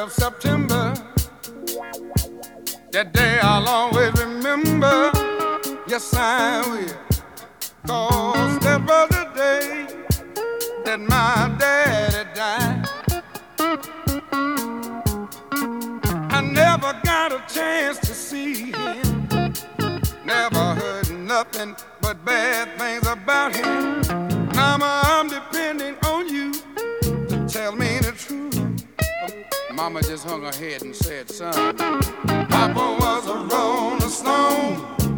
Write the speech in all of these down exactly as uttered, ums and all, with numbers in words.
of September. That day I'll always remember. Yes, I will. 'Cause that was the day that my daddy died. I never got a chance to see him. Never heard nothing but bad things about him. Mama, I'm depending on you to tell me the truth. Mama just hung her head and said, son, Papa was a rolling stone.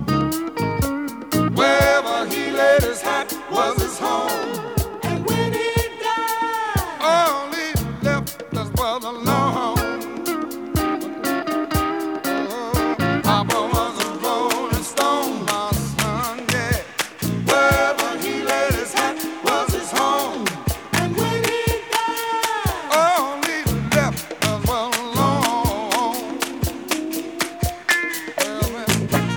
Wherever he laid his hat was his home. And when he died, all he left us was alone. Oh, Papa was a rolling stone, my son, yeah. Wherever he laid his hat was his home. And when he died, all he left us was alone. Well, well.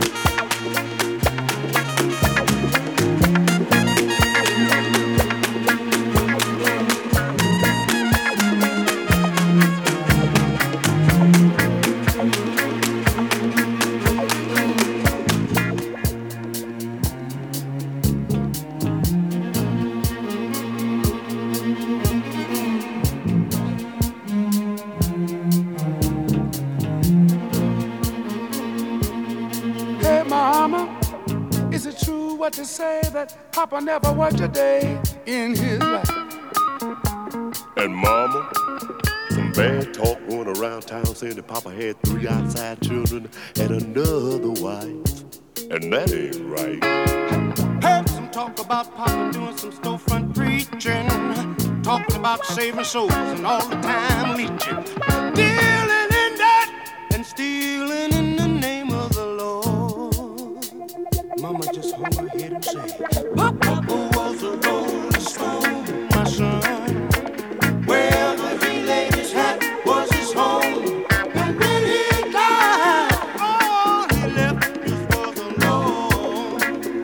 Hey, Mama, is it true what they say that Papa never worked a day in his life? And Mama, some bad talk going around town saying that Papa had three outside children and another wife. And that ain't right. Heard some talk about Papa doing some storefront preaching, talking about saving souls and all the time leeching, dealing in that and stealing in the name of the Lord. Mama just hung her head and said, Papa was a rolling stone, my son. Wherever he laid his hat was his home. And when he died, all he left us was alone.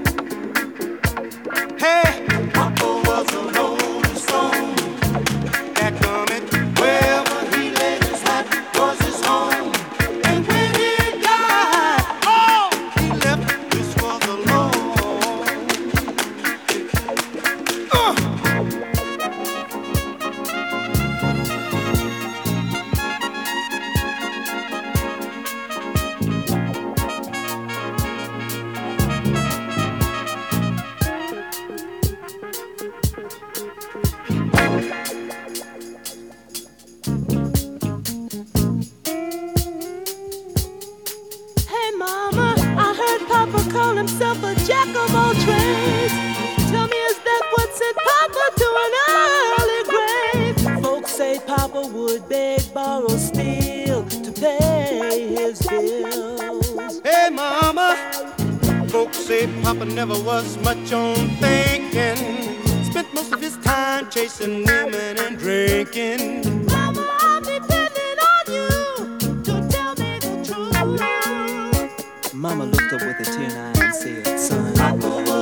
Hey, Papa was a rolling stone. That gummit, wherever he laid his hat was his home. And when he died, all he left us was alone. Uh. Hey mama, I heard Papa call himself a jack of all trades. Tell me, is that what sent Papa to an early grave? Folks say Papa would beg, borrow, steal to pay his bills. Hey mama, folks say Papa never was much on thinking. Spent most of his time chasing women and drinking. Mama, I'm depending on you to tell me the truth. Mama looked up with a tear in her eye and said, son, Papa